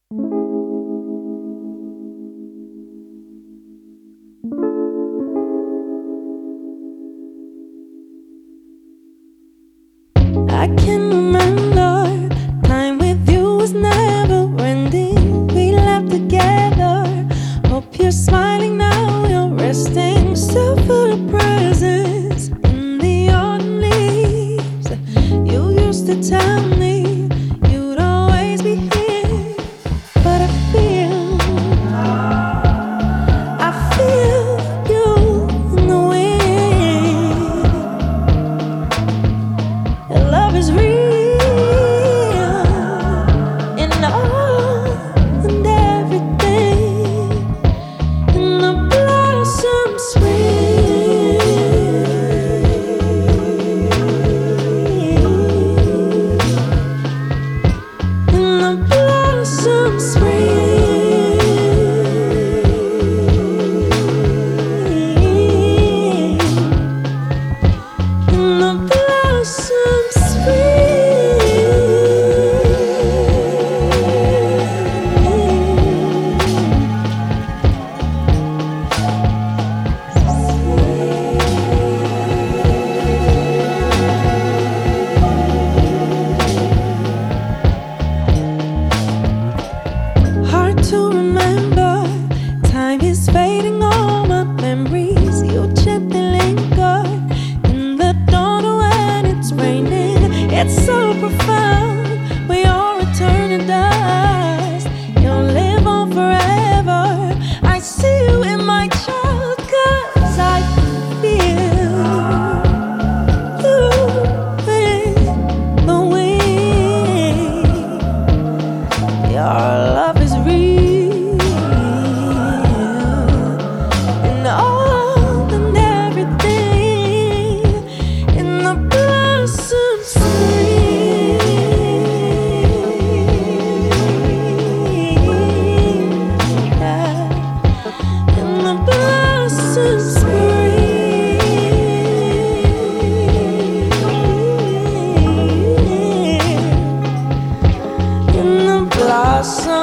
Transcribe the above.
I can remember time with you was never ending. We laughed together. Hope you're smiling now. You're resting, still full of presents in the autumn leaves. You used to tell me you'd always be here, but I feel you in the wind. Your love is real in all and everything, and the blossoms spring, and the blossoms spring. Hard to remember, time is fading, all my memories. You gently linger in the dawn when it's raining. It's so profound, we all return to dust. You'll live on forever. I see you in my child, 'cause I feel you in the wind. Your love is real in all and everything, in the blossoms spring, yeah. In the blossoms spring, in the blossoms.